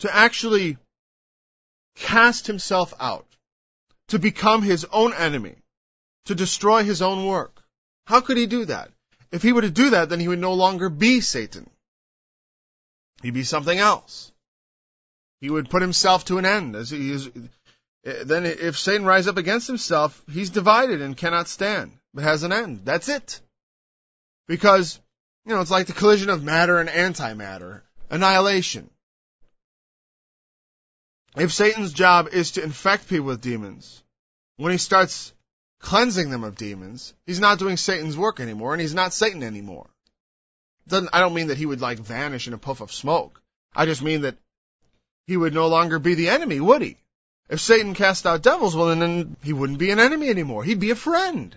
to actually cast himself out, to become his own enemy, to destroy his own work. How could he do that? If he were to do that, then he would no longer be Satan. He'd be something else. He would put himself to an end. Then if Satan rises up against himself, he's divided and cannot stand, but has an end. That's it. Because, it's like the collision of matter and antimatter. Annihilation. If Satan's job is to infect people with demons, when he starts cleansing them of demons, he's not doing Satan's work anymore, and he's not Satan anymore. I don't mean that he would vanish in a puff of smoke. I just mean that he would no longer be the enemy, would he? If Satan cast out devils, well, then he wouldn't be an enemy anymore. He'd be a friend.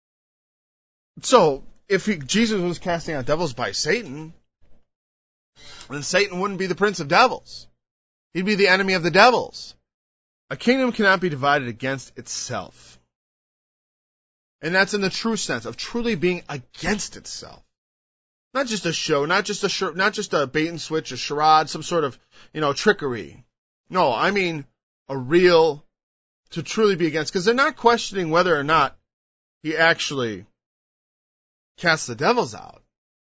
So, if Jesus was casting out devils by Satan, then Satan wouldn't be the prince of devils. He'd be the enemy of the devils. A kingdom cannot be divided against itself. And that's in the true sense of truly being against itself. Not just a show, not just a bait and switch, a charade, some sort of, trickery. No, I mean a real, to truly be against, because they're not questioning whether or not he actually casts the devils out.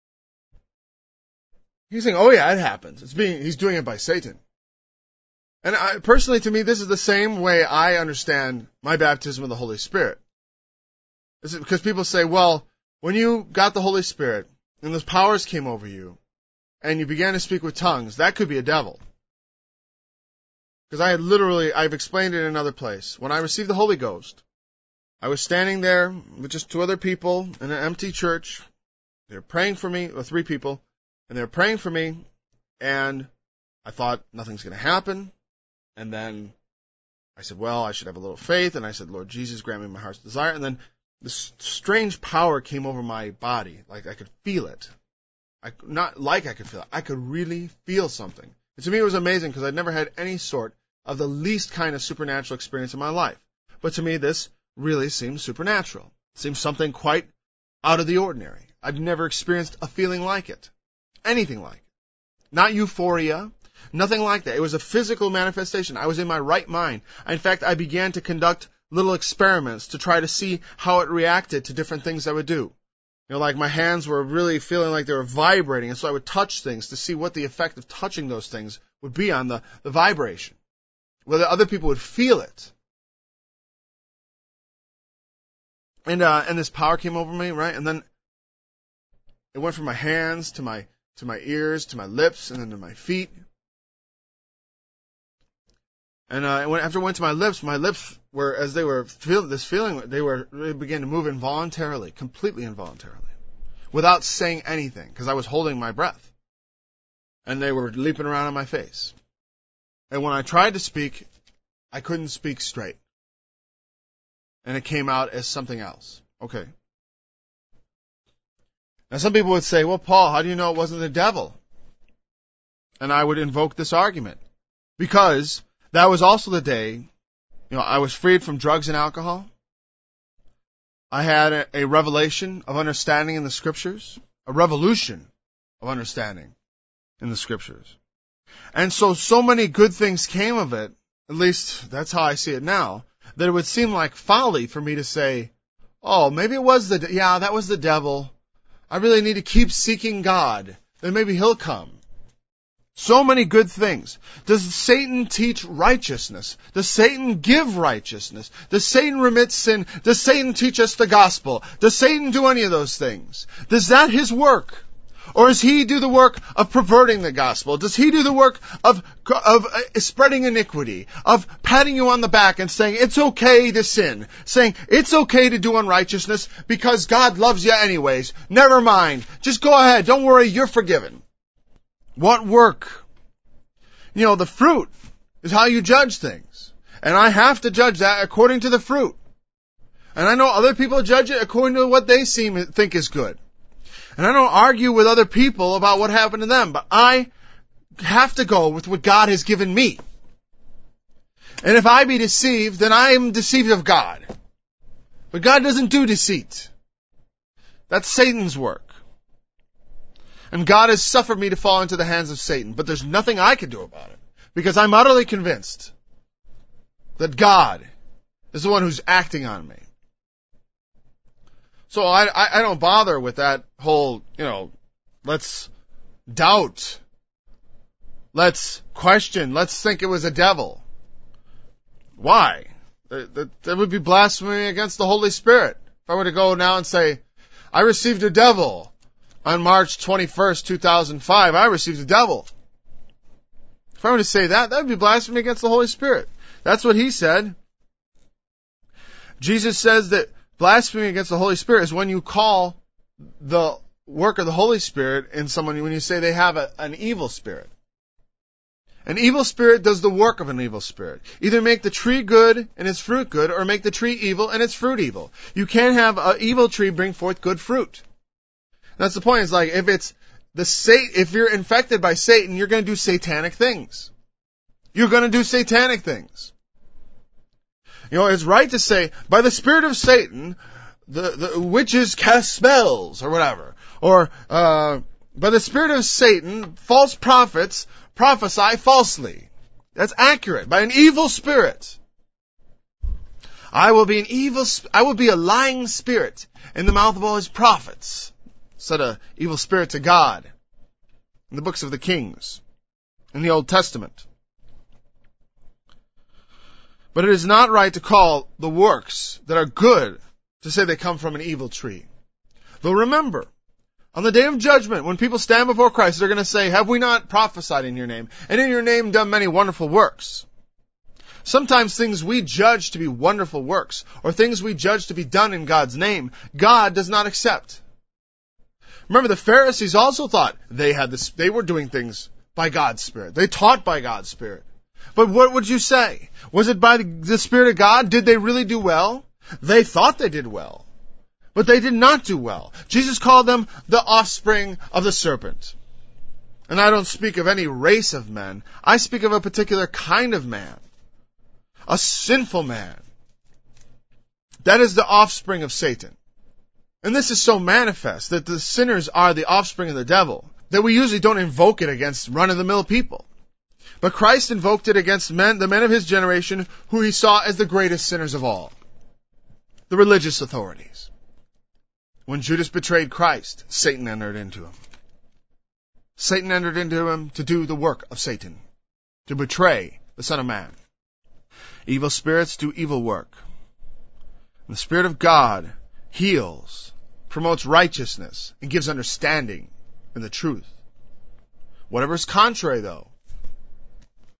He's saying, oh yeah, it happens. He's doing it by Satan. And personally, to me, this is the same way I understand my baptism of the Holy Spirit. This is because people say, well, when you got the Holy Spirit, and those powers came over you, and you began to speak with tongues, that could be a devil. Because I've explained it in another place. When I received the Holy Ghost, I was standing there with just 2 other people in an empty church. They were praying for me, or 3 people, and they were praying for me, and I thought nothing's going to happen. And then I said, well, I should have a little faith, and I said, Lord Jesus, grant me my heart's desire. And then this strange power came over my body, like I could feel it. Not like I could feel it. I could really feel something. And to me, it was amazing because I'd never had any sort of the least kind of supernatural experience in my life. But to me, this really seemed supernatural. It seemed something quite out of the ordinary. I'd never experienced a feeling like it. Anything like it. Not euphoria. Nothing like that. It was a physical manifestation. I was in my right mind. In fact, I began to conduct little experiments to try to see how it reacted to different things I would do. Like my hands were really feeling like they were vibrating, and so I would touch things to see what the effect of touching those things would be on the vibration. Whether other people would feel it. And this power came over me, right? And then it went from my hands to my ears, to my lips, and then to my feet. And after it went to my lips were, as they were feeling this feeling, they began to move involuntarily, completely involuntarily, without saying anything, because I was holding my breath. And they were leaping around on my face. And when I tried to speak, I couldn't speak straight. And it came out as something else. Okay. Now some people would say, well, Paul, how do you know it wasn't the devil? And I would invoke this argument. Because that was also the day, I was freed from drugs and alcohol. I had a revelation of understanding in the Scriptures, a revolution of understanding in the Scriptures. And so many good things came of it, at least that's how I see it now, that it would seem like folly for me to say, oh, maybe it was that was the devil. I really need to keep seeking God. Then maybe he'll come. So many good things. Does Satan teach righteousness? Does Satan give righteousness? Does Satan remit sin? Does Satan teach us the gospel? Does Satan do any of those things? Is that his work? Or does he do the work of perverting the gospel? Does he do the work of spreading iniquity, of patting you on the back and saying it's okay to sin, saying it's okay to do unrighteousness because God loves you anyways. Never mind. Just go ahead. Don't worry. You're forgiven. What work? The fruit is how you judge things. And I have to judge that according to the fruit. And I know other people judge it according to what they think is good. And I don't argue with other people about what happened to them, but I have to go with what God has given me. And if I be deceived, then I am deceived of God. But God doesn't do deceit. That's Satan's work. And God has suffered me to fall into the hands of Satan, but there's nothing I can do about it. Because I'm utterly convinced that God is the one who's acting on me. So I don't bother with that whole, let's doubt, let's question, let's think it was a devil. Why? That would be blasphemy against the Holy Spirit. If I were to go now and say, I received a devil on March 21st, 2005, I received a devil. If I were to say that would be blasphemy against the Holy Spirit. That's what he said. Jesus says that blasphemy against the Holy Spirit is when you call the work of the Holy Spirit in someone, when you say they have an evil spirit. An evil spirit does the work of an evil spirit. Either make the tree good and its fruit good, or make the tree evil and its fruit evil. You can't have an evil tree bring forth good fruit. That's the point. It's like, if you're infected by Satan, you're going to do satanic things. You're going to do satanic things. It's right to say, by the spirit of Satan, the witches cast spells, or whatever. Or, by the spirit of Satan, false prophets prophesy falsely. That's accurate. By an evil spirit. I will be a lying spirit in the mouth of all his prophets. Said a evil spirit to God in the books of the Kings in the Old Testament. But it is not right to call the works that are good to say they come from an evil tree. Though remember, on the day of judgment, when people stand before Christ, they're going to say, have we not prophesied in your name, and in your name done many wonderful works? Sometimes things we judge to be wonderful works, or things we judge to be done in God's name, God does not accept. Remember, the Pharisees also thought they were doing things by God's Spirit. They taught by God's Spirit. But what would you say? Was it by the Spirit of God? Did they really do well? They thought they did well. But they did not do well. Jesus called them the offspring of the serpent. And I don't speak of any race of men. I speak of a particular kind of man. A sinful man. That is the offspring of Satan. And this is so manifest that the sinners are the offspring of the devil that we usually don't invoke it against run-of-the-mill people. But Christ invoked it against the men of his generation who he saw as the greatest sinners of all. The religious authorities. When Judas betrayed Christ, Satan entered into him. Satan entered into him to do the work of Satan, to betray the Son of Man. Evil spirits do evil work. And the Spirit of God heals, promotes righteousness, and gives understanding in the truth. Whatever is contrary, though,